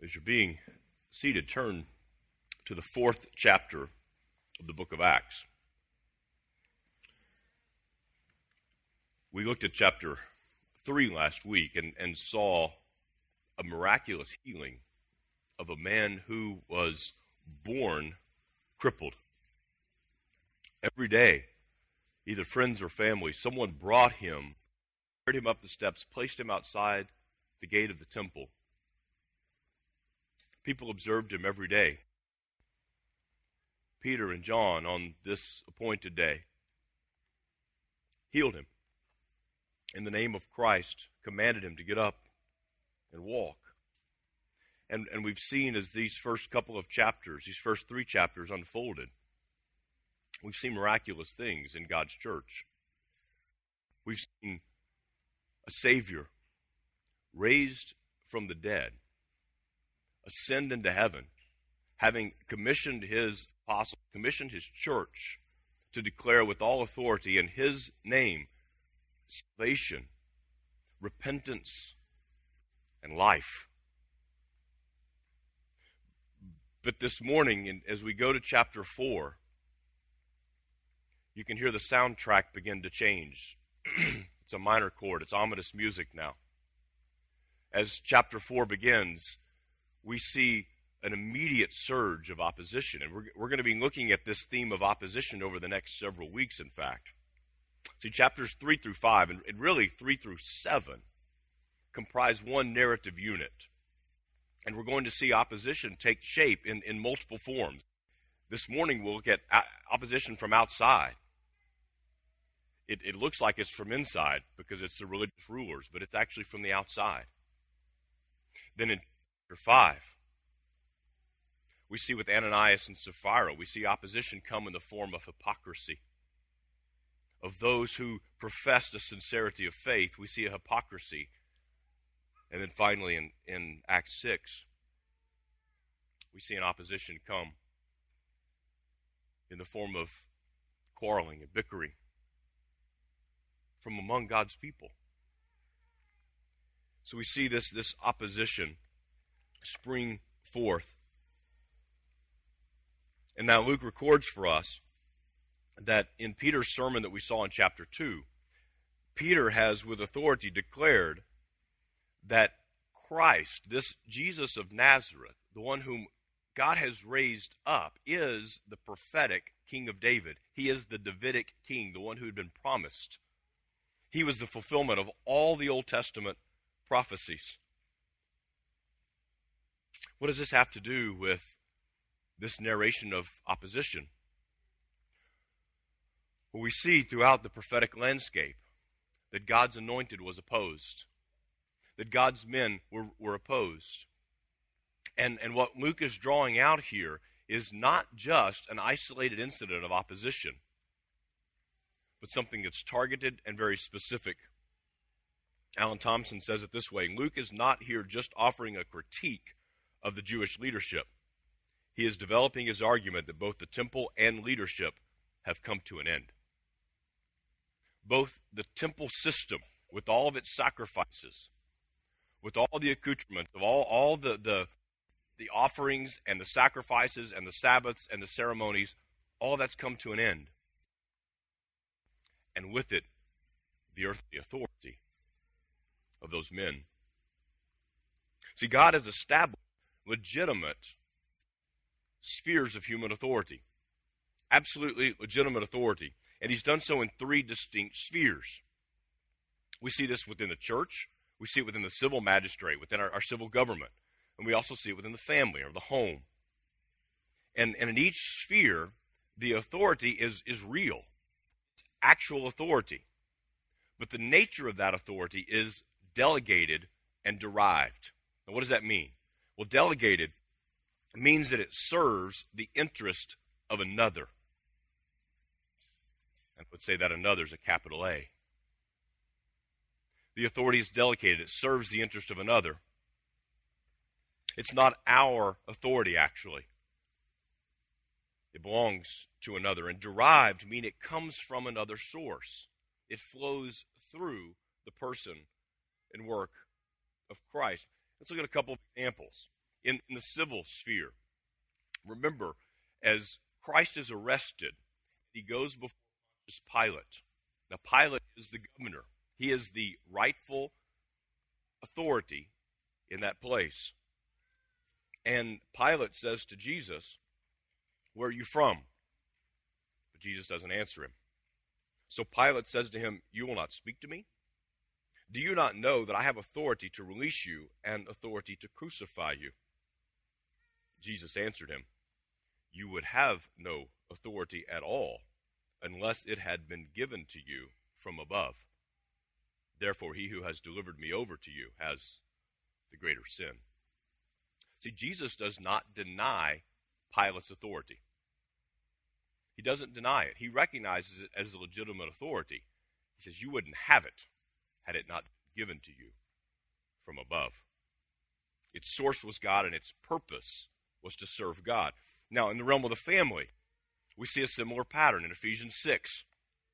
As you're being seated, turn to the 4th chapter of the book of Acts. We looked at chapter 3 last week and saw a miraculous healing of a man who was born crippled. Every day, either friends or family, someone brought him, carried him up the steps, placed him outside the gate of the temple. People observed him every day. Peter and John, on this appointed day, healed him. In the name of Christ, commanded him to get up and walk. And we've seen as these first couple of chapters, these first 3 chapters unfolded, we've seen miraculous things in God's church. We've seen a Savior raised from the dead, ascend into heaven, having commissioned his apostles, commissioned his church to declare with all authority in his name salvation, repentance, and life. But this morning, as we go to chapter 4, you can hear the soundtrack begin to change. It's a minor chord. It's ominous music now. As chapter 4 begins, we see an immediate surge of opposition. And we're going to be looking at this theme of opposition over the next several weeks, in fact. See, chapters 3 through 5, and really 3 through 7, comprise one narrative unit. And we're going to see opposition take shape in multiple forms. This morning we'll look at opposition from outside. It looks like it's from inside because it's the religious rulers, but it's actually from the outside. Then in chapter 5, we see with Ananias and Sapphira, we see opposition come in the form of hypocrisy. Of those who professed a sincerity of faith, we see a hypocrisy. And then finally in Acts 6, we see an opposition come in the form of quarreling and bickering from among God's people. So we see this opposition spring forth. And now Luke records for us that in Peter's sermon that we saw in chapter 2, Peter has with authority declared that Christ, this Jesus of Nazareth, the one whom God has raised up, is the prophetic King of David. He is the Davidic king, the one who had been promised. He was the fulfillment of all the Old Testament prophecies. What does this have to do with this narration of opposition? Well, we see throughout the prophetic landscape that God's anointed was opposed, that God's men were opposed. And what Luke is drawing out here is not just an isolated incident of opposition, but something that's targeted and very specific. Alan Thompson says it this way: Luke is not here just offering a critique of the Jewish leadership. He is developing his argument that both the temple and leadership have come to an end. Both the temple system, with all of its sacrifices, with all the accoutrements of all the offerings and the sacrifices and the Sabbaths and the ceremonies, all that's come to an end. And with it, the earthly authority of those men. See, God has established legitimate spheres of human authority. Absolutely legitimate authority. And he's done so in 3 distinct spheres. We see this within the church. We see it within the civil magistrate, within our civil government. And we also see it within the family or the home. And in each sphere, the authority is real. It's actual authority. But the nature of that authority is delegated and derived. Now, what does that mean? Well, delegated means that it serves the interest of another. And let's say that another is a capital A. The authority is delegated. It serves the interest of another. It's not our authority, actually. It belongs to another. And derived mean it comes from another source. It flows through the person and work of Christ. Let's look at a couple of examples. in the civil sphere. Remember, as Christ is arrested, he goes before Pilate. Now, Pilate is the governor. He is the rightful authority in that place. And Pilate says to Jesus, "Where are you from?" But Jesus doesn't answer him. So Pilate says to him, "You will not speak to me? Do you not know that I have authority to release you and authority to crucify you?" Jesus answered him, "You would have no authority at all unless it had been given to you from above. Therefore, he who has delivered me over to you has the greater sin." See, Jesus does not deny Pilate's authority. He doesn't deny it. He recognizes it as a legitimate authority. He says, you wouldn't have it had it not been given to you from above. Its source was God, and its purpose was to serve God. Now, in the realm of the family, we see a similar pattern in Ephesians 6.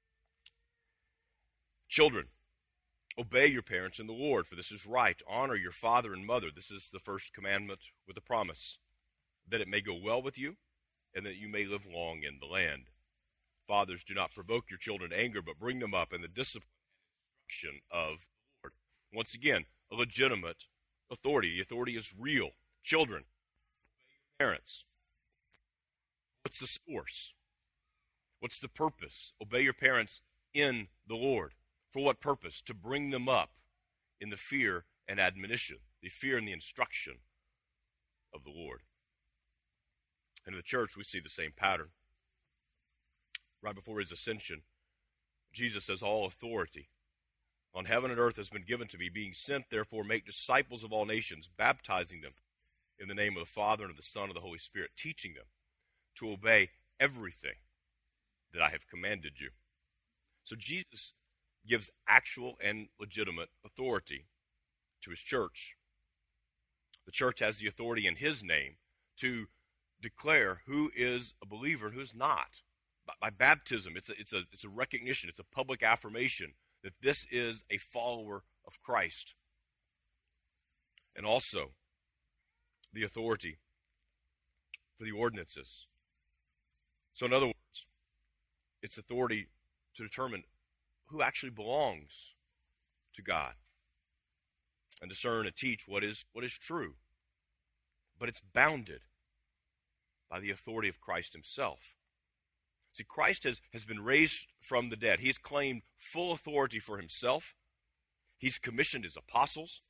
Children, obey your parents in the Lord, for this is right. Honor your father and mother. This is the first commandment with a promise, that it may go well with you, and that you may live long in the land. Fathers, do not provoke your children to anger, but bring them up in the discipline and instruction of the Lord. Once again, a legitimate authority. The authority is real. Children, obey your parents. What's the source? What's the purpose? Obey your parents in the Lord. For what purpose? To bring them up in the fear and admonition, the fear and the instruction of the Lord. And in the church, we see the same pattern. Right before his ascension, Jesus says, all authority on heaven and earth has been given to me, being sent, therefore, make disciples of all nations, baptizing them in the name of the Father and of the Son and of the Holy Spirit, teaching them to obey everything that I have commanded you. So Jesus gives actual and legitimate authority to his church. The church has the authority in his name to declare who is a believer and who is not. By baptism, it's a recognition, it's a public affirmation that this is a follower of Christ. And also the authority for the ordinances. So in other words, it's authority to determine who actually belongs to God and discern and teach what is true. But it's bounded by the authority of Christ himself. See, Christ has been raised from the dead. He's claimed full authority for himself. He's commissioned his apostles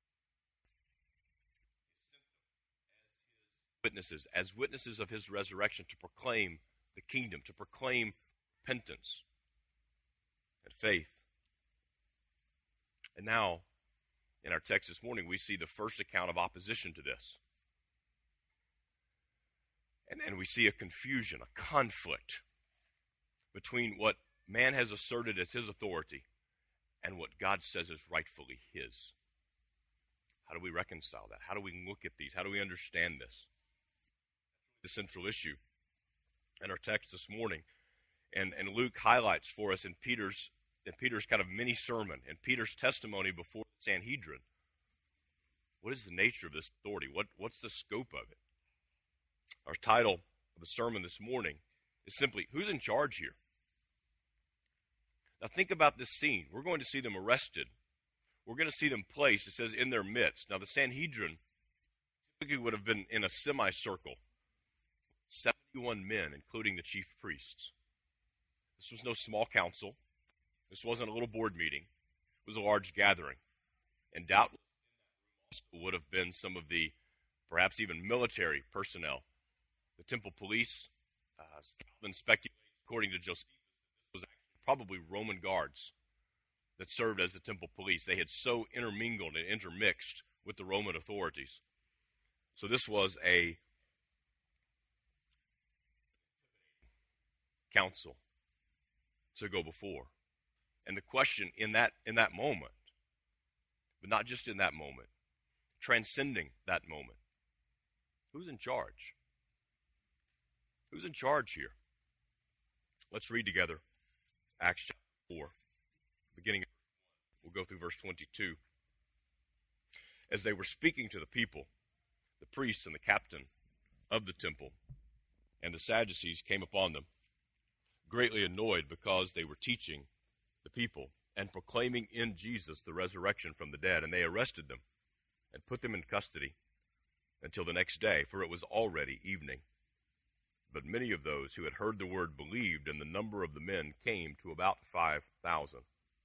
as witnesses of his resurrection to proclaim the kingdom, to proclaim repentance and faith. And now, in our text this morning, we see the first account of opposition to this. And we see a confusion, a conflict between what man has asserted as his authority and what God says is rightfully his. How do we reconcile that? How do we look at these? How do we understand this? The central issue in our text this morning. And Luke highlights for us in Peter's kind of mini sermon, and Peter's testimony before the Sanhedrin. What is the nature of this authority? What's the scope of it? Our title of the sermon this morning is simply, who's in charge here? Now think about this scene. We're going to see them arrested. We're going to see them placed, it says, in their midst. Now the Sanhedrin typically would have been in a semicircle. 71 men, including the chief priests. This was no small council. This wasn't a little board meeting. It was a large gathering. And doubtless also would have been some of the, perhaps even military personnel. The temple police, Calvin speculates, according to Josephus, this was actually probably Roman guards that served as the temple police. They had so intermingled and intermixed with the Roman authorities. So this was a council to go before. And the question in that moment, but not just in that moment, transcending that moment, who's in charge? Who's in charge here? Let's read together Acts chapter 4, beginning. We'll go through verse 22. As they were speaking to the people, the priests and the captain of the temple and the Sadducees came upon them, greatly annoyed because they were teaching the people and proclaiming in Jesus the resurrection from the dead. And they arrested them and put them in custody until the next day, for it was already evening. But many of those who had heard the word believed, and the number of the men came to about 5,000.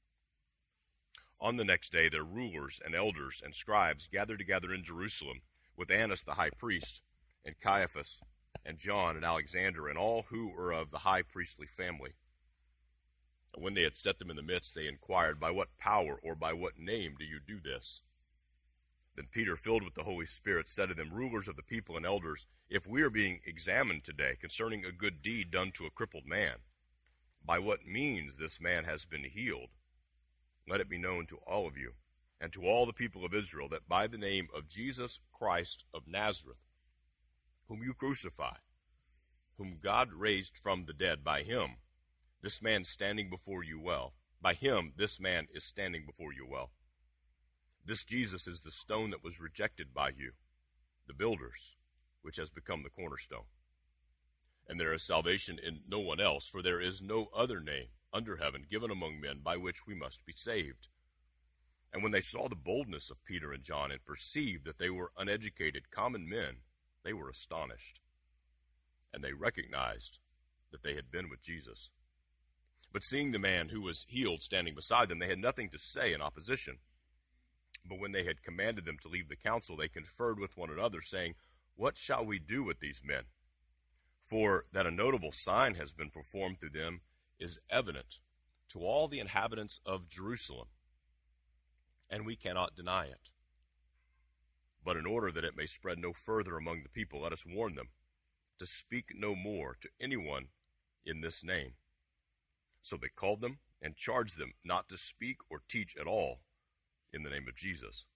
On the next day their rulers and elders and scribes gathered together in Jerusalem with Annas the high priest, and Caiaphas, and John, and Alexander, and all who were of the high priestly family. And when they had set them in the midst, they inquired, "By what power or by what name do you do this?" Then Peter, filled with the Holy Spirit, said to them, "Rulers of the people and elders, if we are being examined today concerning a good deed done to a crippled man, by what means this man has been healed, let it be known to all of you and to all the people of Israel that by the name of Jesus Christ of Nazareth, whom you crucified, whom God raised from the dead, by him this man standing before you well. By him this man is standing before you well. This Jesus is the stone that was rejected by you, the builders, which has become the cornerstone. And there is salvation in no one else, for there is no other name under heaven given among men by which we must be saved." And when they saw the boldness of Peter and John and perceived that they were uneducated, common men, they were astonished. And they recognized that they had been with Jesus. But seeing the man who was healed standing beside them, they had nothing to say in opposition. But when they had commanded them to leave the council, they conferred with one another, saying, "What shall we do with these men? For that a notable sign has been performed through them is evident to all the inhabitants of Jerusalem, and we cannot deny it. But in order that it may spread no further among the people, let us warn them to speak no more to anyone in this name." So they called them and charged them not to speak or teach at all in the name of Jesus.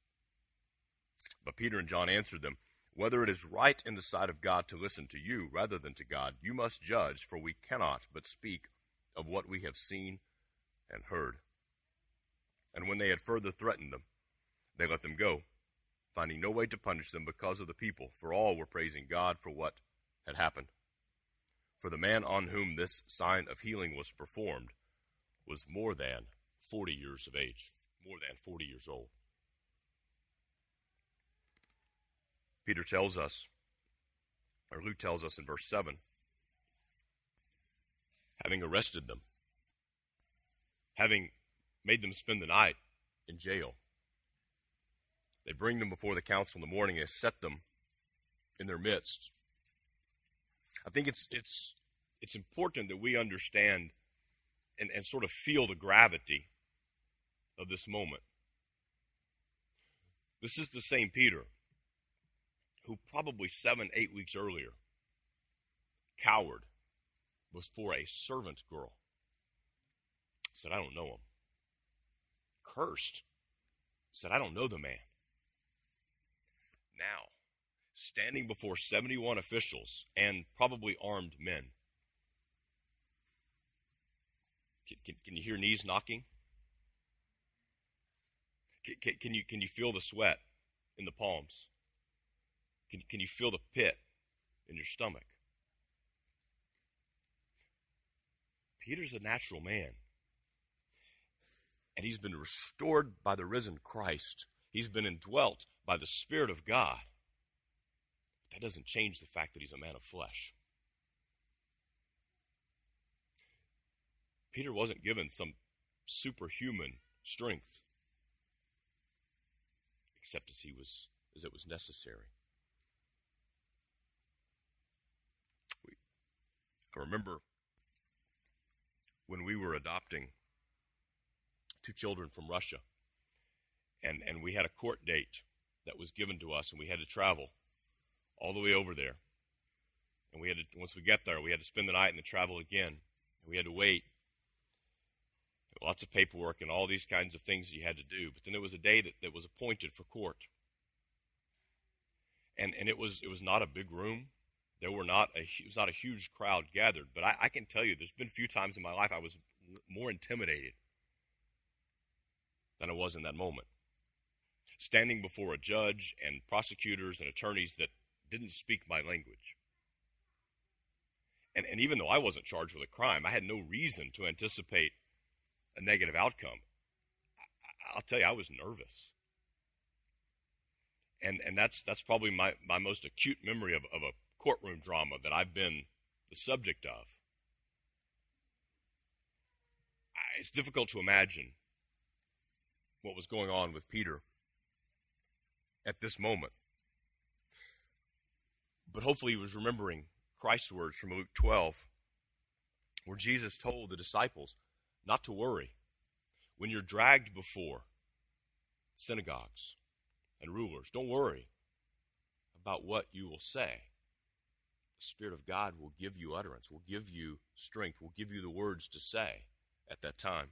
But Peter and John answered them, "Whether it is right in the sight of God to listen to you rather than to God, you must judge, for we cannot but speak of what we have seen and heard." And when they had further threatened them, they let them go, finding no way to punish them because of the people, for all were praising God for what had happened. For the man on whom this sign of healing was performed was more than 40 years of age, more than 40 years old. Peter tells us, or Luke tells us in verse 7, having arrested them, having made them spend the night in jail, they bring them before the council in the morning and set them in their midst. I think it's important that we understand and sort of feel the gravity of this moment. This is the same Peter who probably 7-8 weeks earlier cowered before a servant girl. Said, "I don't know him." Cursed. Said, "I don't know the man." Now, standing before 71 officials and probably armed men. Can you hear knees knocking? Can you feel the sweat in the palms? Can you feel the pit in your stomach? Peter's a natural man. And he's been restored by the risen Christ. He's been indwelt by the Spirit of God. But that doesn't change the fact that he's a man of flesh. Peter wasn't given some superhuman strength, except as it was necessary. I remember when we were adopting 2 children from Russia, and we had a court date that was given to us, and we had to travel all the way over there. And once we get there, we had to spend the night and then travel again. We had to wait. Lots of paperwork and all these kinds of things that you had to do. But then there was a day that was appointed for court. And it was not a big room. It was not a huge crowd gathered. But I can tell you, there's been a few times in my life I was more intimidated than I was in that moment. standing before a judge and prosecutors and attorneys that didn't speak my language. And even though I wasn't charged with a crime, I had no reason to anticipate a negative outcome. I'll tell you, I was nervous. And that's probably my most acute memory of a courtroom drama that I've been the subject of. It's difficult to imagine what was going on with Peter at this moment. But hopefully he was remembering Christ's words from Luke 12, where Jesus told the disciples not to worry when you're dragged before synagogues and rulers. Don't worry about what you will say. The Spirit of God will give you utterance, will give you strength, will give you the words to say at that time.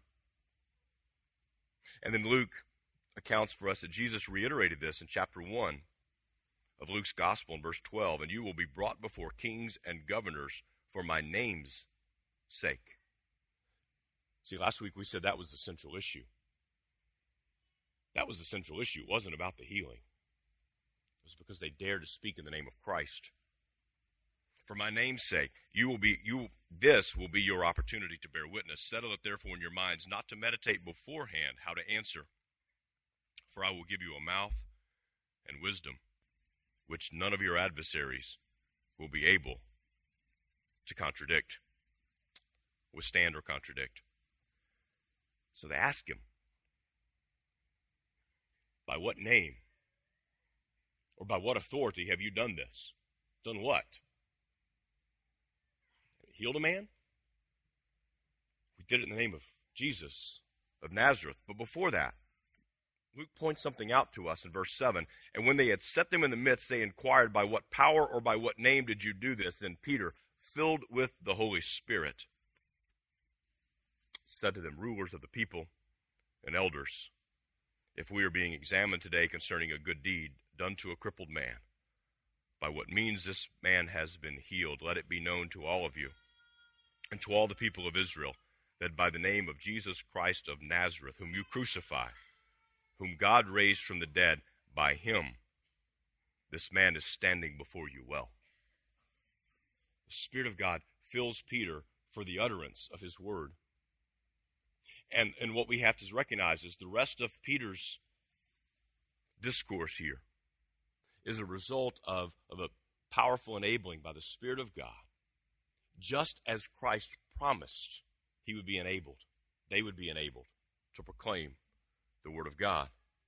And then Luke accounts for us that Jesus reiterated this in chapter 1 of Luke's Gospel in verse 12, and you will be brought before kings and governors for my name's sake. See, last week we said that was the central issue. That was the central issue. It wasn't about the healing. It was because they dared to speak in the name of Christ. For my name's sake, this will be your opportunity to bear witness. Settle it therefore in your minds, not to meditate beforehand how to answer. For I will give you a mouth and wisdom, which none of your adversaries will be able to withstand or contradict. So they ask him, by what name or by what authority have you done this? Done what? Healed a man? We did it in the name of Jesus of Nazareth. But before that, Luke points something out to us in verse 7. And when they had set them in the midst, they inquired, by what power or by what name did you do this? Then Peter, filled with the Holy Spirit, said to them, rulers of the people and elders, if we are being examined today concerning a good deed done to a crippled man, by what means this man has been healed, let it be known to all of you and to all the people of Israel that by the name of Jesus Christ of Nazareth, whom you crucified, whom God raised from the dead, by him this man is standing before you well. The Spirit of God fills Peter for the utterance of his word. And what we have to recognize is the rest of Peter's discourse here is a result of a powerful enabling by the Spirit of God. Just as Christ promised he would be enabled, they would be enabled to proclaim the Word of God.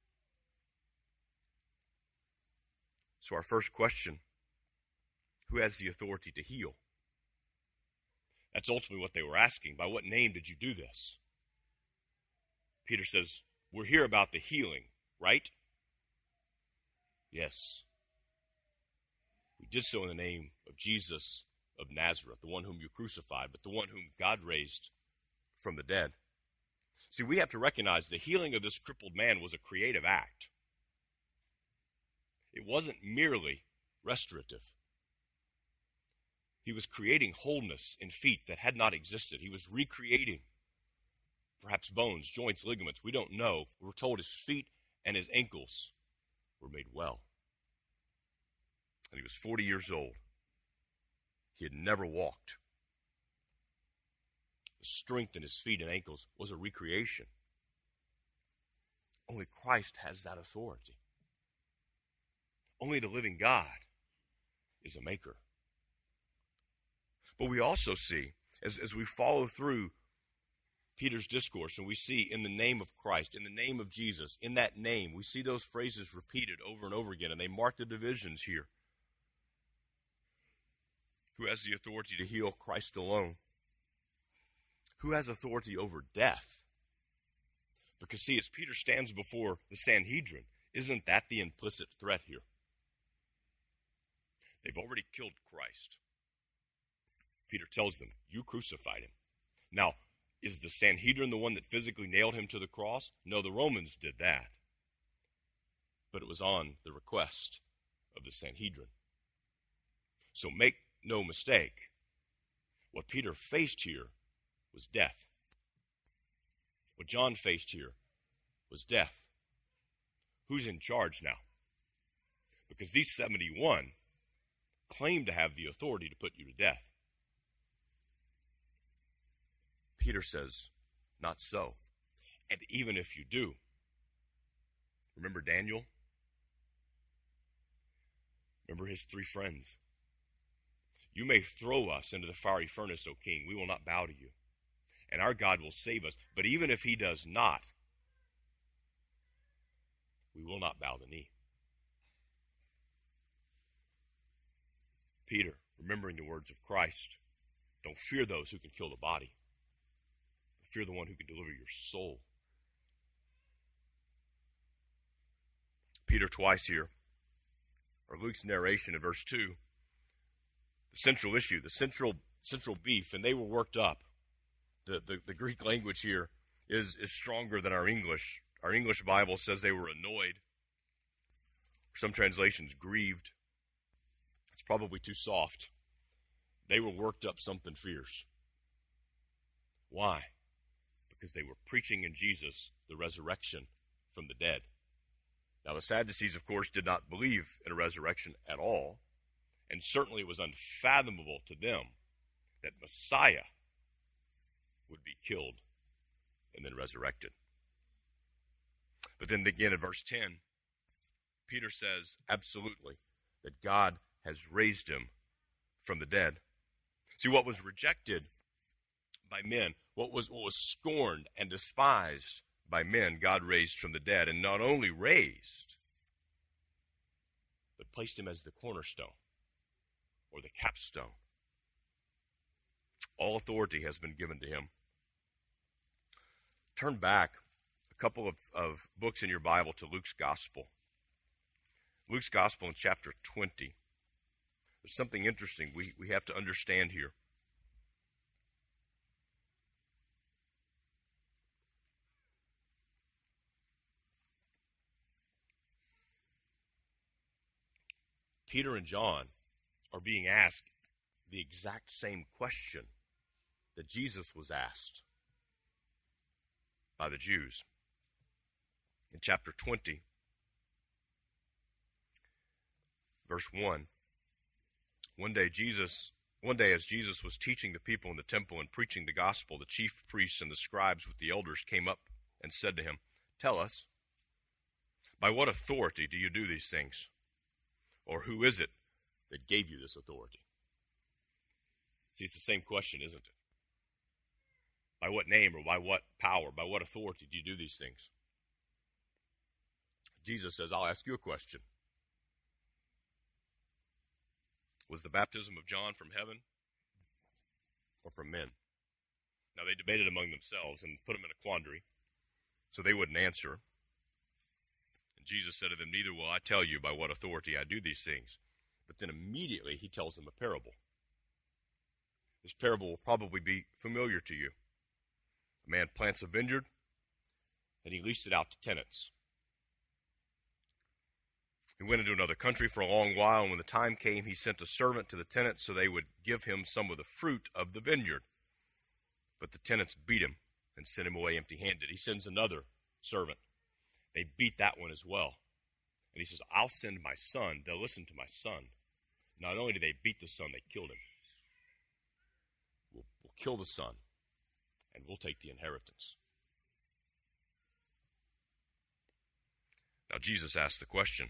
So our first question, who has the authority to heal? That's ultimately what they were asking. By what name did you do this? Peter says, we're here about the healing, right? Yes. We did so in the name of Jesus of Nazareth, the one whom you crucified, but the one whom God raised from the dead. See, we have to recognize the healing of this crippled man was a creative act. It wasn't merely restorative. He was creating wholeness in feet that had not existed. He was recreating perhaps bones, joints, ligaments. We don't know. We're told his feet and his ankles were made well. And he was 40 years old. He had never walked. The strength in his feet and ankles was a recreation. Only Christ has that authority. Only the living God is a maker. But we also see, as we follow through Peter's discourse, and we see in the name of Christ, in the name of Jesus, in that name, we see those phrases repeated over and over again, and they mark the divisions here. Who has the authority to heal? Christ alone. Who has authority over death? Because see, as Peter stands before the Sanhedrin, isn't that the implicit threat here? They've already killed Christ. Peter tells them, you crucified him. Now, is the Sanhedrin the one that physically nailed him to the cross? No, the Romans did that. But it was on the request of the Sanhedrin. So make no mistake, what Peter faced here was death. What John faced here was death. who's in charge now? Because these 71 claim to have the authority to put you to death. Peter says, not so. And even if you do, remember Daniel? Remember his 3 friends? You may throw us into the fiery furnace, O king. We will not bow to you. And our God will save us. But even if he does not, we will not bow the knee. Peter, remembering the words of Christ, don't fear those who can kill the body, but fear the one who can deliver your soul. Peter twice here, or Luke's narration in verse 2, the central issue, the central beef, and they were worked up. The Greek language here is stronger than our English. Our English Bible says they were annoyed. Some translations, grieved. It's probably too soft. They were worked up something fierce. Why? Because they were preaching in Jesus the resurrection from the dead. Now, the Sadducees, of course, did not believe in a resurrection at all, and certainly it was unfathomable to them that Messiah would be killed and then resurrected. But then again in verse 10, Peter says absolutely that God has raised him from the dead. See, what was rejected by men, what was scorned and despised by men, God raised from the dead, and not only raised, but placed him as the cornerstone or the capstone. All authority has been given to him. Turn back a couple of books in your Bible to Luke's Gospel. Luke's Gospel in chapter 20. There's something interesting we have to understand here. Peter and John are being asked the exact same question that Jesus was asked by the Jews. In chapter 20, verse 1, one day as Jesus was teaching the people in the temple and preaching the gospel, the chief priests and the scribes with the elders came up and said to him, "Tell us, by what authority do you do these things? Or who is it that gave you this authority?" See, it's the same question, isn't it? By what name or by what power, by what authority do you do these things? Jesus says, I'll ask you a question. Was the baptism of John from heaven or from men? Now, they debated among themselves and put him in a quandary, so they wouldn't answer. And Jesus said to them, "Neither will I tell you by what authority I do these things." But then immediately he tells them a parable. This parable will probably be familiar to you. A man plants a vineyard, and he leased it out to tenants. He went into another country for a long while, and when the time came, he sent a servant to the tenants so they would give him some of the fruit of the vineyard. But the tenants beat him and sent him away empty-handed. He sends another servant. They beat that one as well. And he says, I'll send my son. They'll listen to my son. Not only did they beat the son, they killed him. We'll kill the son, and we'll take the inheritance. Now, Jesus asked the question,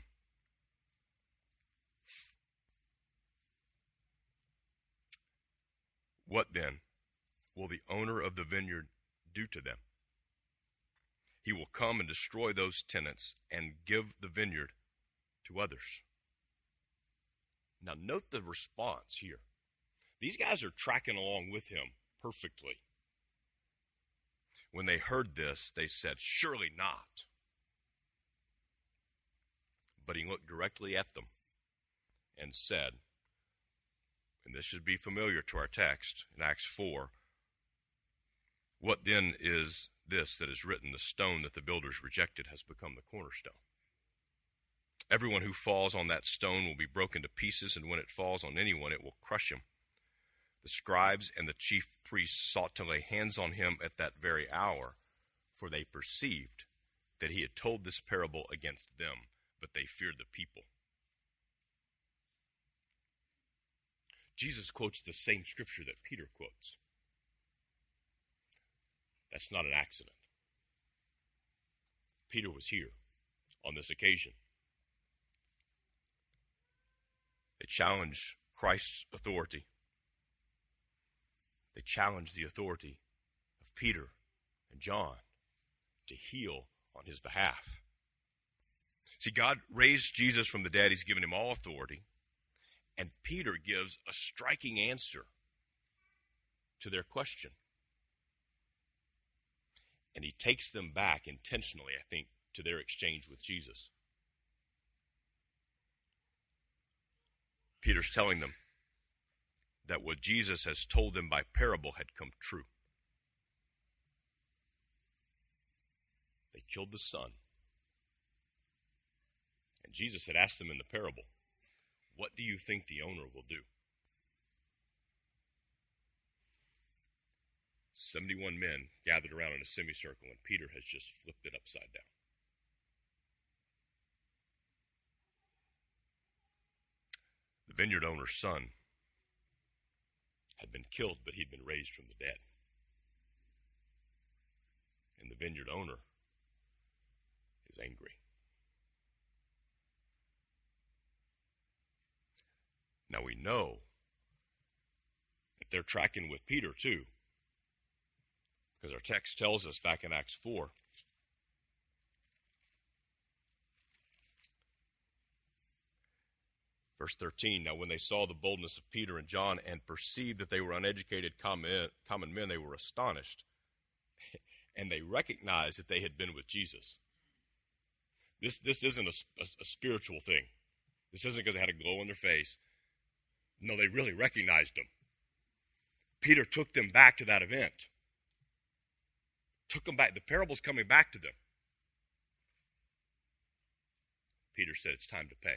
what then will the owner of the vineyard do to them? He will come and destroy those tenants and give the vineyard to others. Now, note the response here. These guys are tracking along with him perfectly. When they heard this, they said, "Surely not." But he looked directly at them and said, and this should be familiar to our text in Acts 4, "What then is this that is written? The stone that the builders rejected has become the cornerstone. Everyone who falls on that stone will be broken to pieces, and when it falls on anyone, it will crush him." The scribes and the chief priests sought to lay hands on him at that very hour, for they perceived that he had told this parable against them, but they feared the people. Jesus quotes the same scripture that Peter quotes. That's not an accident. Peter was here on this occasion. They challenge Christ's authority. They challenge the authority of Peter and John to heal on his behalf. See, God raised Jesus from the dead. He's given him all authority. And Peter gives a striking answer to their question. And he takes them back intentionally, I think, to their exchange with Jesus. Peter's telling them that what Jesus has told them by parable had come true. They killed the son. And Jesus had asked them in the parable, what do you think the owner will do? 71 men gathered around in a semicircle, and Peter has just flipped it upside down. The vineyard owner's son had been killed, but he'd been raised from the dead. And the vineyard owner is angry. Now we know that they're tracking with Peter too, because our text tells us back in Acts 4, verse 13, now when they saw the boldness of Peter and John and perceived that they were uneducated common men, they were astonished, and they recognized that they had been with Jesus. This isn't a spiritual thing. This isn't because they had a glow on their face. No, they really recognized him. Peter took them back to that event. Took them back. The parable's coming back to them. Peter said, it's time to pay.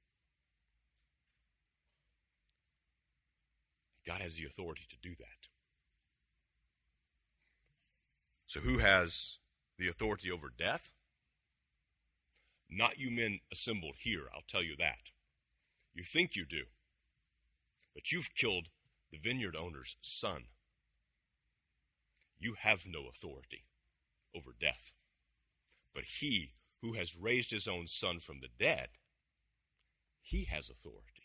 God has the authority to do that. So who has the authority over death? Not you men assembled here, I'll tell you that. You think you do. But you've killed the vineyard owner's son. You have no authority over death. But he who has raised his own son from the dead, he has authority.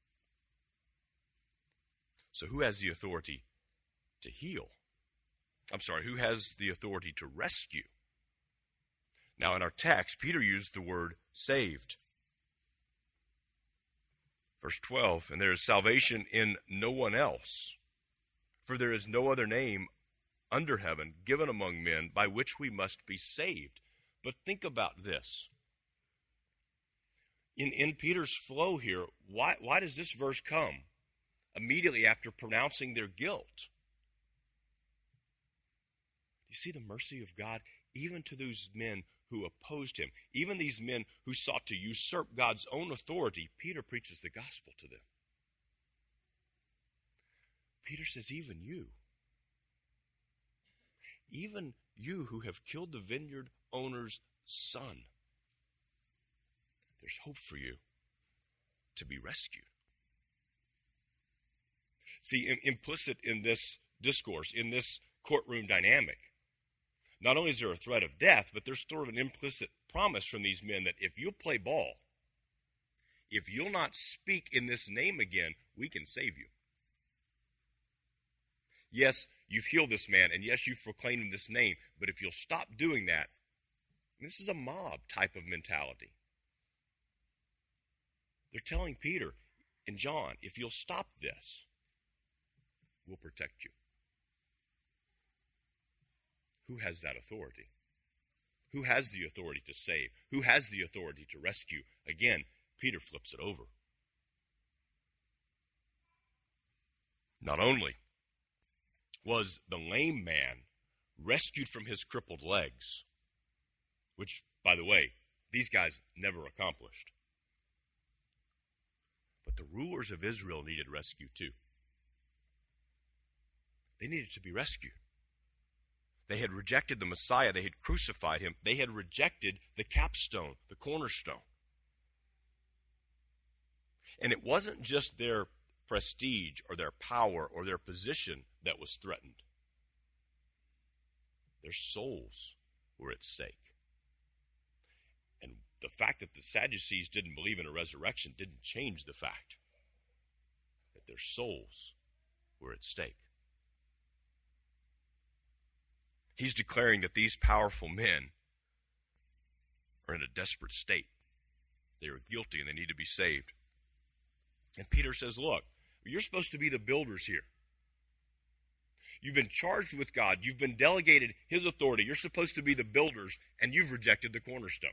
So who has the authority to heal? Who has the authority to rescue? Now in our text, Peter used the word saved. Verse 12, and there is salvation in no one else, for there is no other name under heaven given among men by which we must be saved. But think about this. In Peter's flow here, why does this verse come immediately after pronouncing their guilt? You see the mercy of God even to those men who opposed him, even these men who sought to usurp God's own authority. Peter preaches the gospel to them. Peter says, even you who have killed the vineyard owner's son, there's hope for you to be rescued. See, implicit in this discourse, in this courtroom dynamic, not only is there a threat of death, but there's sort of an implicit promise from these men that if you'll play ball, if you'll not speak in this name again, we can save you. Yes, you've healed this man, and yes, you've proclaimed this name, but if you'll stop doing that, this is a mob type of mentality. They're telling Peter and John, if you'll stop this, we'll protect you. Who has that authority? Who has the authority to save? Who has the authority to rescue? Again, Peter flips it over. Not only was the lame man rescued from his crippled legs, which, by the way, these guys never accomplished, but the rulers of Israel needed rescue too. They needed to be rescued. They had rejected the Messiah. They had crucified him. They had rejected the capstone, the cornerstone. And it wasn't just their prestige or their power or their position that was threatened. Their souls were at stake. And the fact that the Sadducees didn't believe in a resurrection didn't change the fact that their souls were at stake. He's declaring that these powerful men are in a desperate state. They are guilty and they need to be saved. And Peter says, look, you're supposed to be the builders here. You've been charged with God. You've been delegated his authority. You're supposed to be the builders, and you've rejected the cornerstone.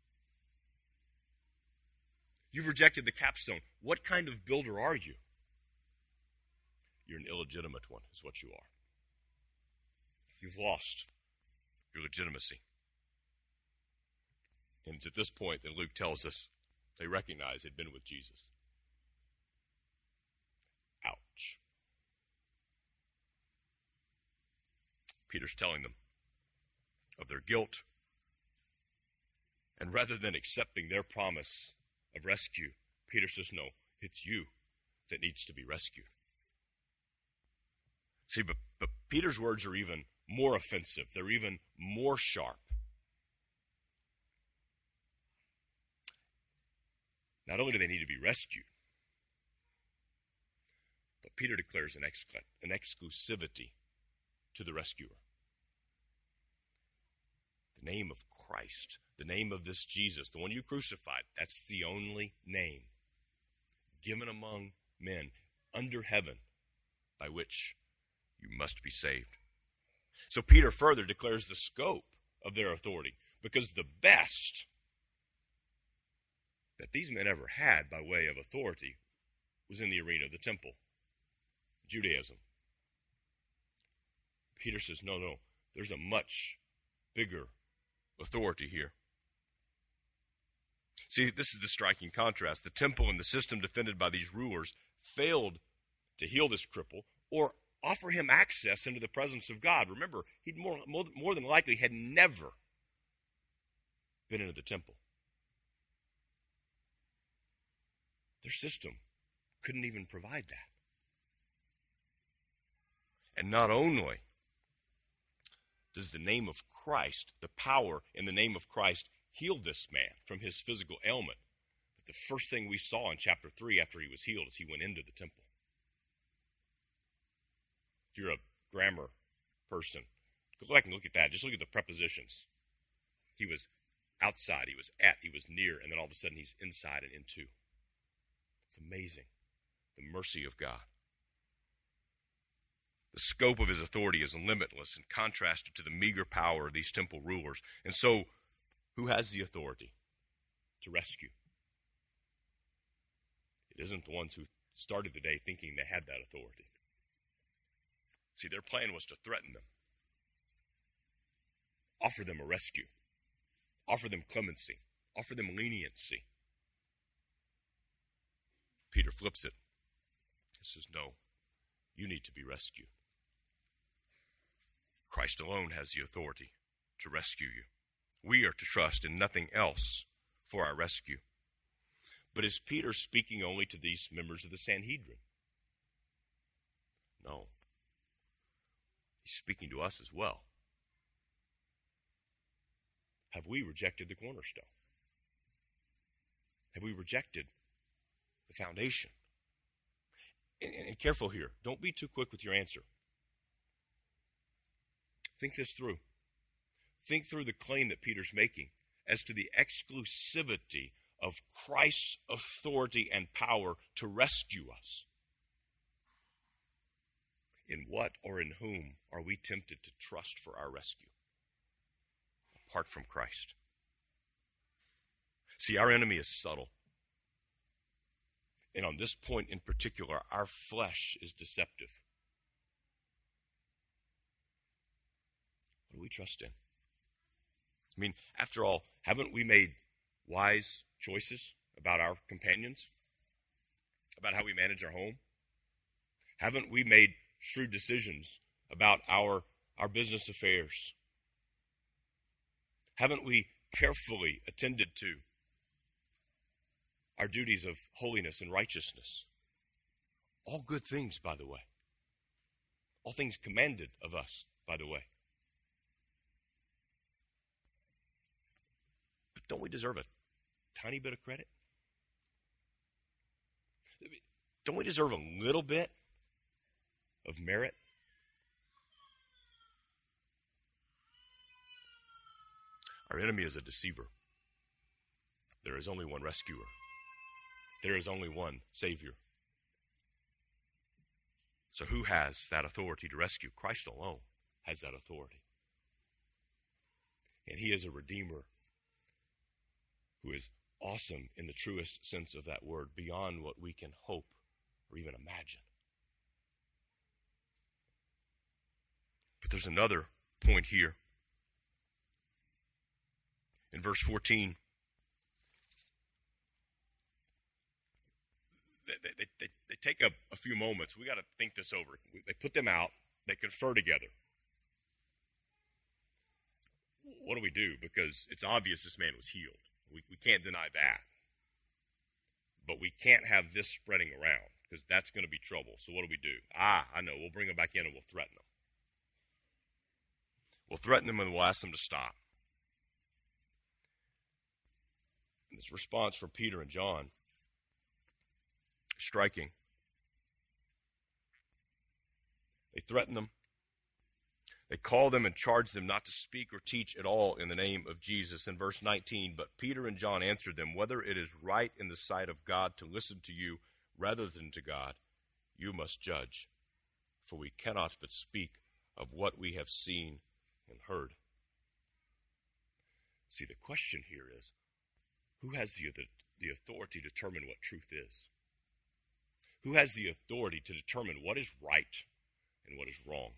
You've rejected the capstone. What kind of builder are you? You're an illegitimate one, is what you are. You've lost your legitimacy. And it's at this point that Luke tells us they recognize they'd been with Jesus. Ouch. Peter's telling them of their guilt. And rather than accepting their promise of rescue, Peter says, no, it's you that needs to be rescued. See, but Peter's words are even more offensive. They're even more sharp. Not only do they need to be rescued, but Peter declares an exclusivity to the rescuer. The name of Christ, the name of this Jesus, the one you crucified, that's the only name given among men under heaven by which you must be saved. So Peter further declares the scope of their authority, because the best that these men ever had by way of authority was in the arena of the temple, Judaism. Peter says, no, there's a much bigger authority here. See, this is the striking contrast. The temple and the system defended by these rulers failed to heal this cripple or offer him access into the presence of God. Remember, he'd more than likely had never been into the temple. Their system couldn't even provide that. And not only does the name of Christ, the power in the name of Christ, heal this man from his physical ailment, but the first thing we saw in chapter 3 after he was healed is he went into the temple. If you're a grammar person, go back and look at that. Just look at the prepositions. He was outside, he was at, he was near, and then all of a sudden he's inside and into. It's amazing, the mercy of God. The scope of his authority is limitless and contrasted to the meager power of these temple rulers. And so, who has the authority to rescue? It isn't the ones who started the day thinking they had that authority. See, their plan was to threaten them, offer them a rescue, offer them clemency, offer them leniency. Peter flips it. He says, no, you need to be rescued. Christ alone has the authority to rescue you. We are to trust in nothing else for our rescue. But is Peter speaking only to these members of the Sanhedrin? No. He's speaking to us as well. Have we rejected the cornerstone? Have we rejected the foundation? And careful here. Don't be too quick with your answer. Think this through. Think through the claim that Peter's making as to the exclusivity of Christ's authority and power to rescue us. In what or in whom are we tempted to trust for our rescue apart from Christ? See, our enemy is subtle. And on this point in particular, our flesh is deceptive. What do we trust in? I mean, after all, haven't we made wise choices about our companions? About how we manage our home? Haven't we made shrewd decisions about our our business affairs? Haven't we carefully attended to our duties of holiness and righteousness? All good things, by the way. All things commanded of us, by the way. But don't we deserve a tiny bit of credit? Don't we deserve a little bit of merit? Our enemy is a deceiver. There is only one rescuer. There is only one Savior. So who has that authority to rescue? Christ alone has that authority. And he is a Redeemer who is awesome in the truest sense of that word, beyond what we can hope or even imagine. But there's another point here. In verse 14, they take a few moments. We got to think this over. They put them out. They confer together. What do we do? Because it's obvious this man was healed. We can't deny that. But we can't have this spreading around, because that's going to be trouble. So what do we do? I know. We'll bring him back in and we'll threaten him. We'll threaten him and we'll ask him to stop. And this response from Peter and John is striking. They threaten them. They call them and charge them not to speak or teach at all in the name of Jesus. In verse 19, but Peter and John answered them, whether it is right in the sight of God to listen to you rather than to God, you must judge. For we cannot but speak of what we have seen and heard. See, the question here is, who has the authority to determine what truth is? Who has the authority to determine what is right and what is wrong?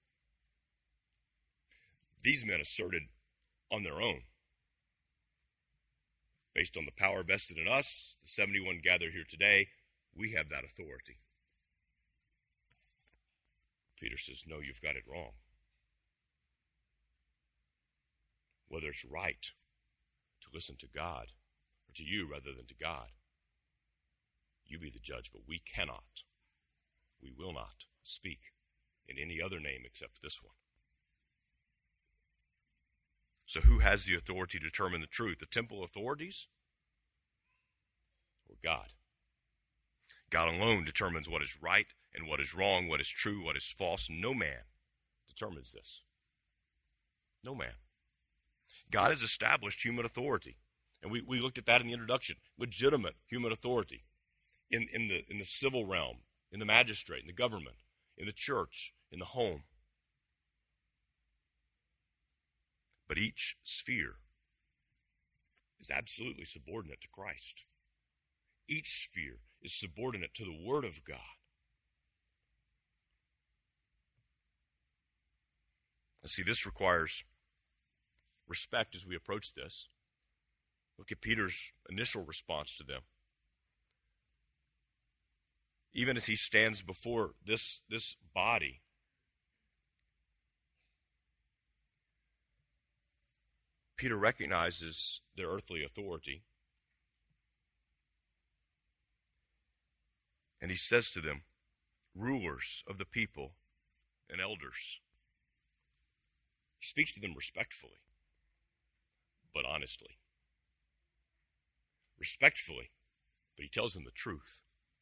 These men asserted on their own, based on the power vested in us, the 71 gathered here today, we have that authority. Peter says, no, you've got it wrong. Whether it's right to listen to God or to you rather than to God, you be the judge, but we cannot, we will not speak in any other name except this one. So who has the authority to determine the truth? The temple authorities or God? God alone determines what is right and what is wrong, what is true, what is false. No man determines this. No man. God has established human authority. And we looked at that in the introduction. Legitimate human authority in the civil realm, in the magistrate, in the government, in the church, in the home. But each sphere is absolutely subordinate to Christ. Each sphere is subordinate to the Word of God. And see, this requires respect as we approach this. Look at Peter's initial response to them. Even as he stands before this body, Peter recognizes their earthly authority. And he says to them, rulers of the people and elders. He speaks to them respectfully, but honestly. Respectfully, but he tells them the truth.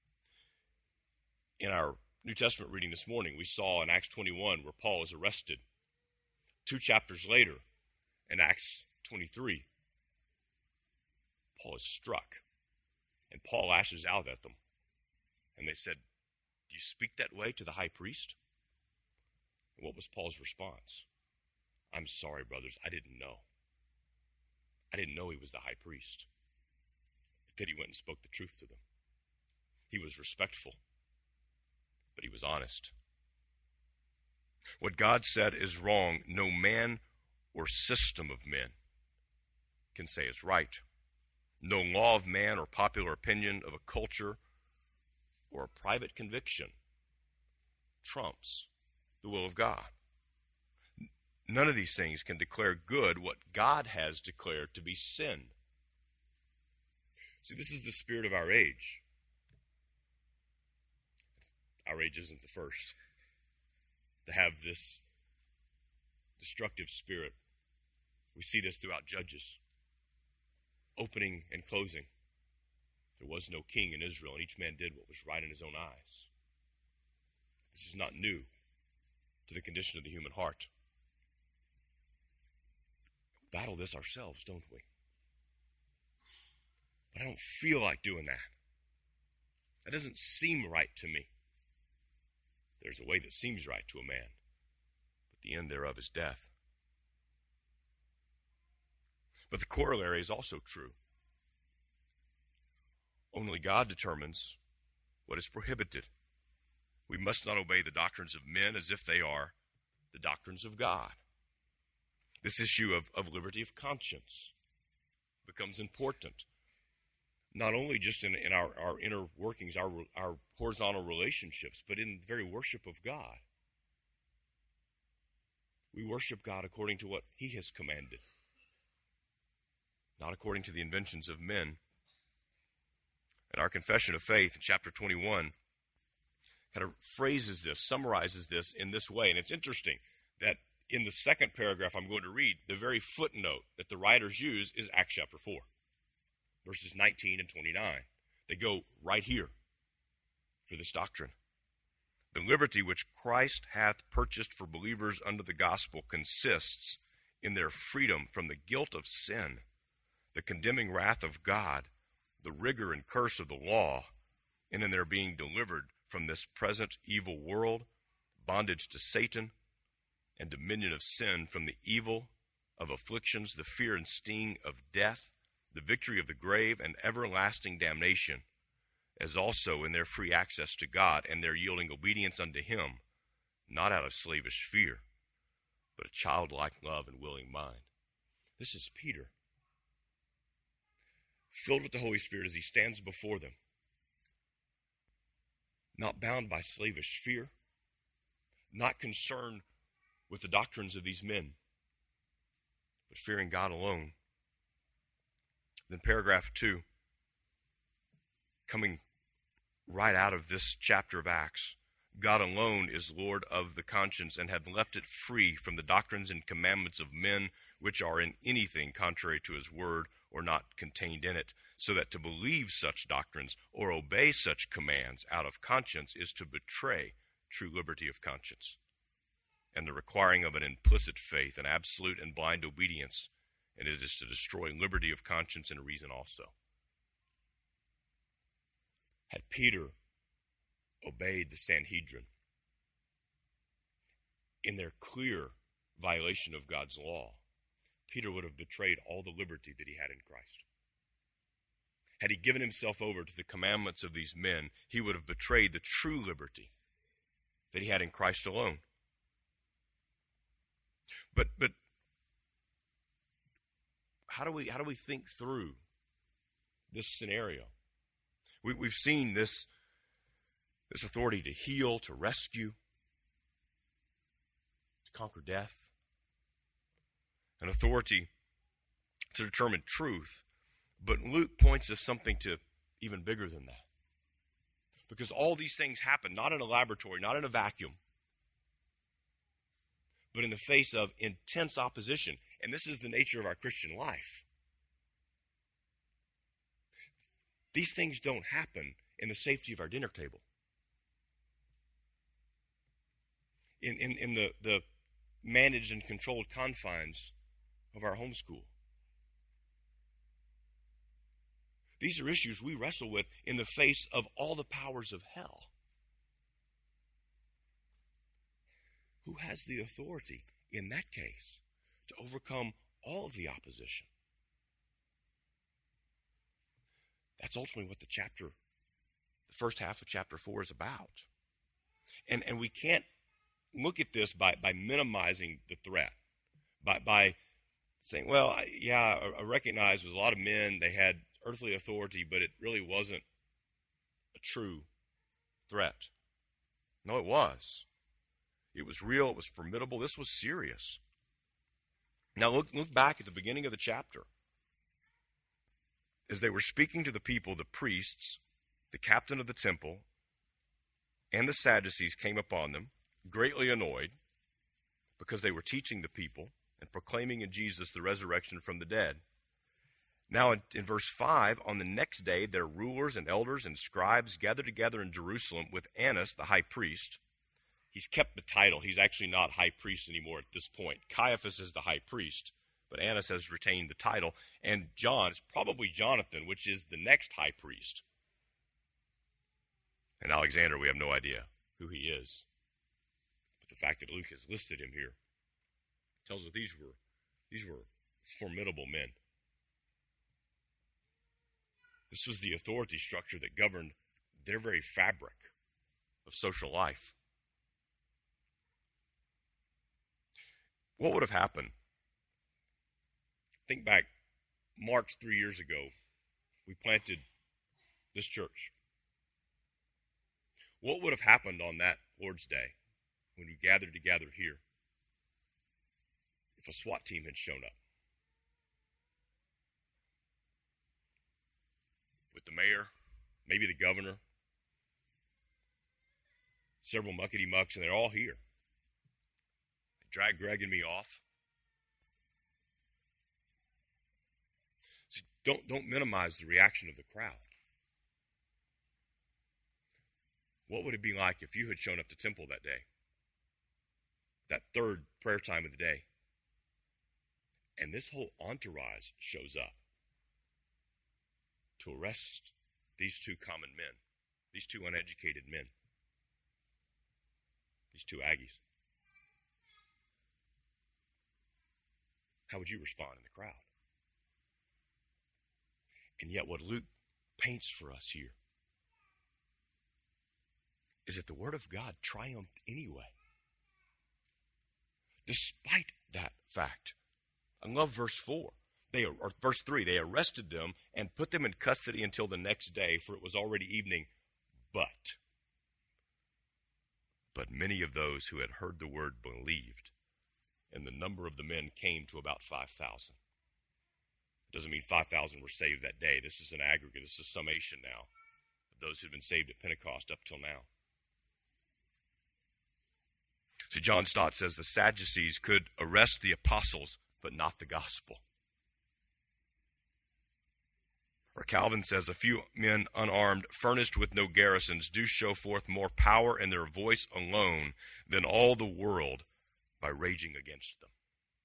In our New Testament reading this morning, we saw in Acts 21 where Paul is arrested. 2 chapters later, in Acts 23, Paul is struck, and Paul lashes out at them. And they said, do you speak that way to the high priest? And what was Paul's response? I'm sorry, brothers, I didn't know. I didn't know he was the high priest. But then he went and spoke the truth to them. He was respectful, but he was honest. What God said is wrong. No man or system of men can say is right. No law of man or popular opinion of a culture or a private conviction trumps the will of God. None of these things can declare good what God has declared to be sin. See, this is the spirit of our age. Our age isn't the first to have this destructive spirit. We see this throughout Judges, opening and closing. There was no king in Israel, and each man did what was right in his own eyes. This is not new to the condition of the human heart. We battle this ourselves, don't we? But I don't feel like doing that. That doesn't seem right to me. There's a way that seems right to a man, but the end thereof is death. But the corollary is also true. Only God determines what is prohibited. We must not obey the doctrines of men as if they are the doctrines of God. This issue of liberty of conscience becomes important, not only just in our inner workings, our horizontal relationships, but in the very worship of God. We worship God according to what He has commanded, not according to the inventions of men. And our confession of faith in chapter 21 kind of phrases this, summarizes this in this way. And it's interesting that in the second paragraph I'm going to read, the very footnote that the writers use is Acts chapter 4, verses 19 and 29. They go right here for this doctrine. The liberty which Christ hath purchased for believers under the gospel consists in their freedom from the guilt of sin, the condemning wrath of God, the rigor and curse of the law, and in their being delivered from this present evil world, bondage to Satan, and dominion of sin, from the evil of afflictions, the fear and sting of death, the victory of the grave, and everlasting damnation, as also in their free access to God and their yielding obedience unto Him, not out of slavish fear, but a childlike love and willing mind. This is Peter, filled with the Holy Spirit as he stands before them, not bound by slavish fear, not concerned with the doctrines of these men, but fearing God alone. Then paragraph 2, coming right out of this chapter of Acts, God alone is Lord of the conscience, and hath left it free from the doctrines and commandments of men, which are in anything contrary to His word, or not contained in it, so that to believe such doctrines or obey such commands out of conscience is to betray true liberty of conscience, and the requiring of an implicit faith, an absolute and blind obedience, and it is to destroy liberty of conscience and reason also. Had Peter obeyed the Sanhedrin in their clear violation of God's law, Peter would have betrayed all the liberty that he had in Christ. Had he given himself over to the commandments of these men, he would have betrayed the true liberty that he had in Christ alone. But how do we think through this scenario? We've seen this authority to heal, to rescue, to conquer death, an authority to determine truth. But Luke points us something to even bigger than that. Because all these things happen not in a laboratory, not in a vacuum, but in the face of intense opposition. And this is the nature of our Christian life. These things don't happen in the safety of our dinner table. In the managed and controlled confines of our homeschool. These are issues we wrestle with in the face of all the powers of hell. Who has the authority in that case to overcome all of the opposition? That's ultimately what the first half of chapter 4 is about. And we can't look at this by minimizing the threat, by saying, well, I recognize there's a lot of men, they had earthly authority, but it really wasn't a true threat. No, it was. It was real. It was formidable. This was serious. Now look back at the beginning of the chapter. As they were speaking to the people, the priests, the captain of the temple, and the Sadducees came upon them, greatly annoyed, because they were teaching the people and proclaiming in Jesus the resurrection from the dead. Now in verse 5, on the next day their rulers and elders and scribes gathered together in Jerusalem with Annas the high priest. He's kept the title. He's actually not high priest anymore at this point. Caiaphas is the high priest, but Annas has retained the title. And John is probably Jonathan, which is the next high priest. And Alexander, we have no idea who he is. But the fact that Luke has listed him here tells us these were formidable men. This was the authority structure that governed their very fabric of social life. What would have happened? Think back, March 3 years ago, we planted this church. What would have happened on that Lord's Day when we gathered together here if a SWAT team had shown up? With the mayor, maybe the governor, several muckety-mucks, and they're all here. They dragged Greg and me off. So don't minimize the reaction of the crowd. What would it be like if you had shown up to temple that day? That third prayer time of the day. And this whole entourage shows up to arrest these two common men, these two uneducated men, these two Aggies. How would you respond in the crowd? And yet what Luke paints for us here is that the Word of God triumphed anyway. Despite that fact. I love verse 4. Verse 3, they arrested them and put them in custody until the next day, for it was already evening. But many of those who had heard the word believed, and the number of the men came to about 5,000. It doesn't mean 5,000 were saved that day. This is an aggregate. This is a summation now of those who have been saved at Pentecost up till now. See, John Stott says the Sadducees could arrest the apostles, but not the gospel. Or Calvin says, a few men unarmed, furnished with no garrisons, do show forth more power in their voice alone than all the world by raging against them.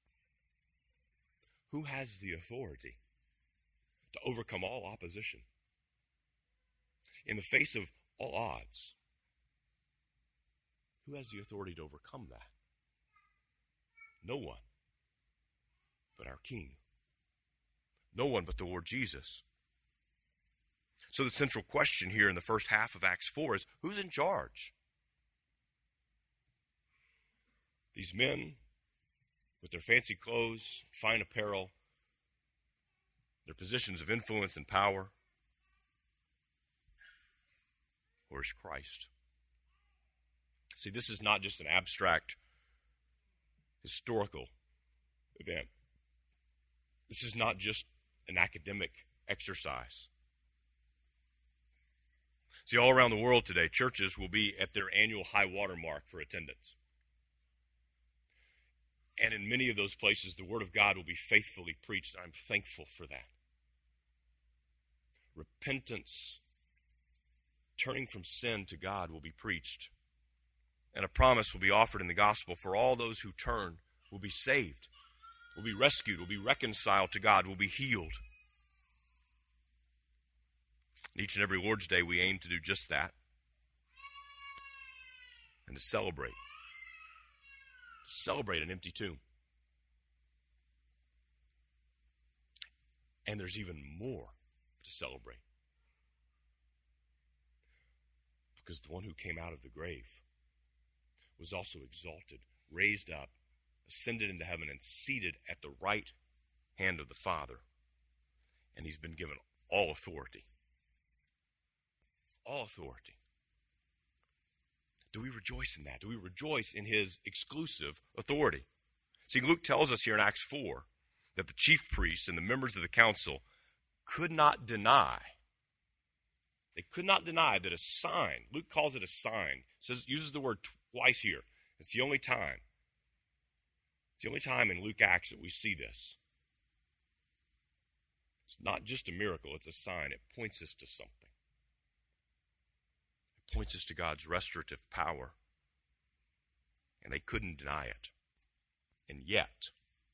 Who has the authority to overcome all opposition? In the face of all odds, who has the authority to overcome that? No one but our King. No one but the Lord Jesus. So the central question here in the first half of Acts 4 is, who's in charge? These men with their fancy clothes, fine apparel, their positions of influence and power, or is Christ? See, this is not just an abstract historical event. This is not just an academic exercise. See, all around the world today, churches will be at their annual high water mark for attendance. And in many of those places, the Word of God will be faithfully preached. I'm thankful for that. Repentance, turning from sin to God, will be preached. And a promise will be offered in the gospel for all those who turn will be saved, will be rescued, will be reconciled to God, will be healed. Each and every Lord's Day, we aim to do just that and to celebrate. Celebrate an empty tomb. And there's even more to celebrate. Because the one who came out of the grave was also exalted, raised up, ascended into heaven, and seated at the right hand of the Father. And he's been given all authority. All authority. Do we rejoice in that? Do we rejoice in his exclusive authority? See, Luke tells us here in Acts 4 that the chief priests and the members of the council could not deny. They could not deny that a sign, Luke calls it a sign, uses the word twice here. It's the only time. It's the only time in Luke Acts that we see this. It's not just a miracle, it's a sign. It points us to something. It points us to God's restorative power. And they couldn't deny it. And yet,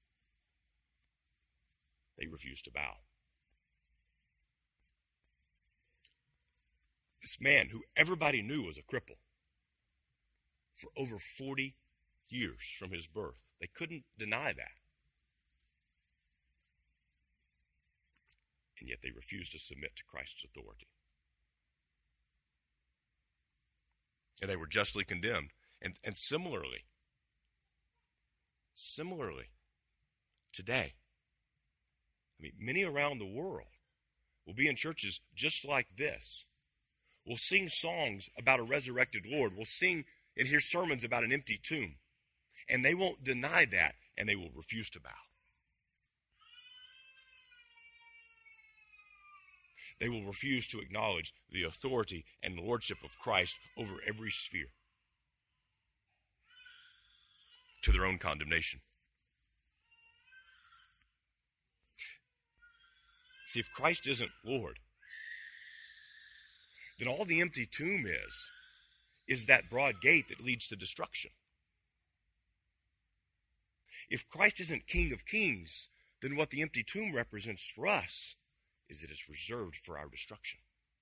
they refused to bow. This man, who everybody knew was a cripple, for over 40 years from his birth, they couldn't deny that. And yet they refused to submit to Christ's authority. And they were justly condemned. And similarly, today, many around the world will be in churches just like this. We'll sing songs about a resurrected Lord. We'll sing and hear sermons about an empty tomb. And they won't deny that, and they will refuse to bow. They will refuse to acknowledge the authority and lordship of Christ over every sphere, to their own condemnation. See, if Christ isn't Lord, then all the empty tomb is that broad gate that leads to destruction. If Christ isn't King of Kings, then what the empty tomb represents for us is that it's reserved for our destruction.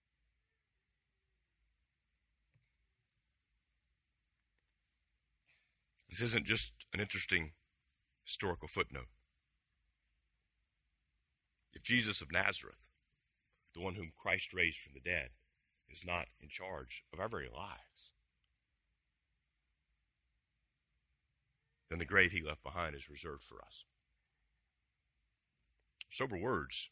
This isn't just an interesting historical footnote. If Jesus of Nazareth, the one whom Christ raised from the dead, is not in charge of our very lives, then the grave he left behind is reserved for us. Sober words.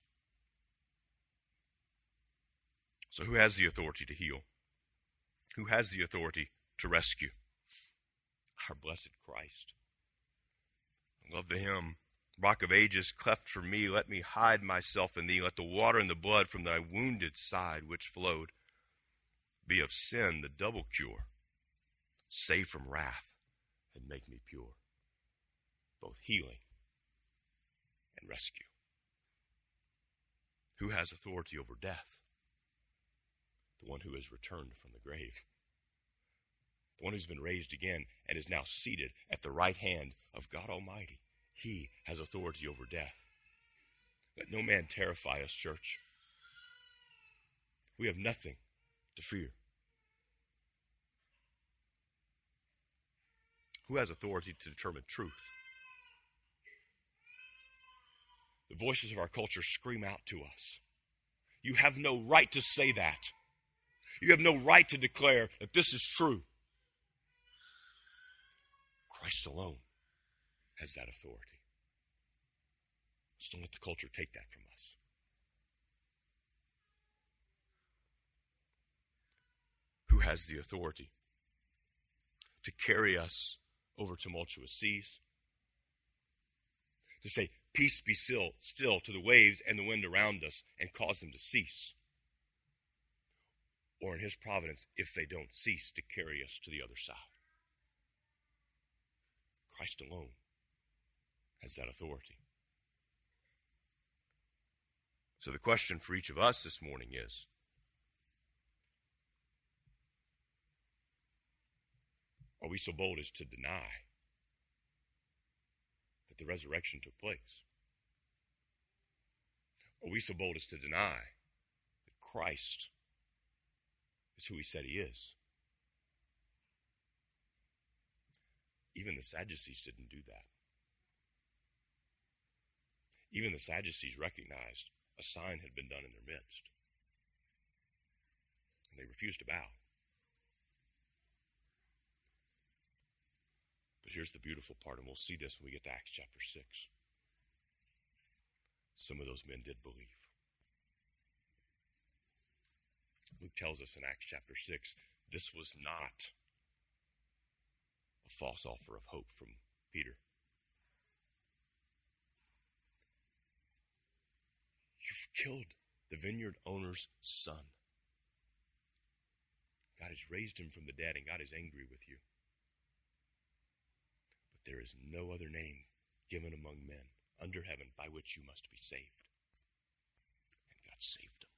So who has the authority to heal? Who has the authority to rescue? Our blessed Christ. I love the hymn, Rock of Ages, cleft for me, let me hide myself in thee. Let the water and the blood from thy wounded side which flowed be of sin the double cure. Save from wrath and make me pure. Both healing and rescue. Who has authority over death? The one who has returned from the grave. The one who's been raised again and is now seated at the right hand of God Almighty. He has authority over death. Let no man terrify us, church. We have nothing to fear. Who has authority to determine truth? The voices of our culture scream out to us. You have no right to say that. You have no right to declare that this is true. Christ alone has that authority. Just don't let the culture take that from us. Who has the authority to carry us over tumultuous seas? To say, peace be still to the waves and the wind around us, and cause them to cease. Or in his providence, if they don't cease, to carry us to the other side. Christ alone has that authority. So the question for each of us this morning is, are we so bold as to deny that the resurrection took place? Are we so bold as to deny that Christ is who he said he is? Even the Sadducees didn't do that. Even the Sadducees recognized a sign had been done in their midst. And they refused to bow. But here's the beautiful part, and we'll see this when we get to Acts chapter 6. Some of those men did believe. Luke tells us in Acts chapter 6, this was not a false offer of hope from Peter. You've killed the vineyard owner's son. God has raised him from the dead, and God is angry with you. But there is no other name given among men under heaven by which you must be saved. And God saved him.